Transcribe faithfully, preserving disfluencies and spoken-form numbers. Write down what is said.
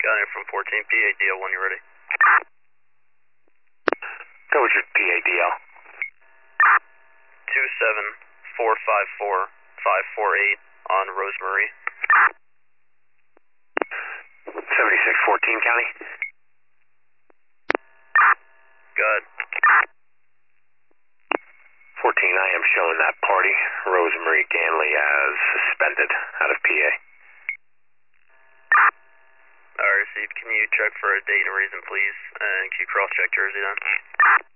Got it from fourteen, P A D L when you're ready. Go with your P A D L. two seven four five four five four eight on Rosemary. seventy-six fourteen, County. Good. fourteen, I am showing that party, Rosemary Ganley, as suspended out of P A. Alright, Steve, can you check for a date and reason, please? And can you cross-check Jersey then?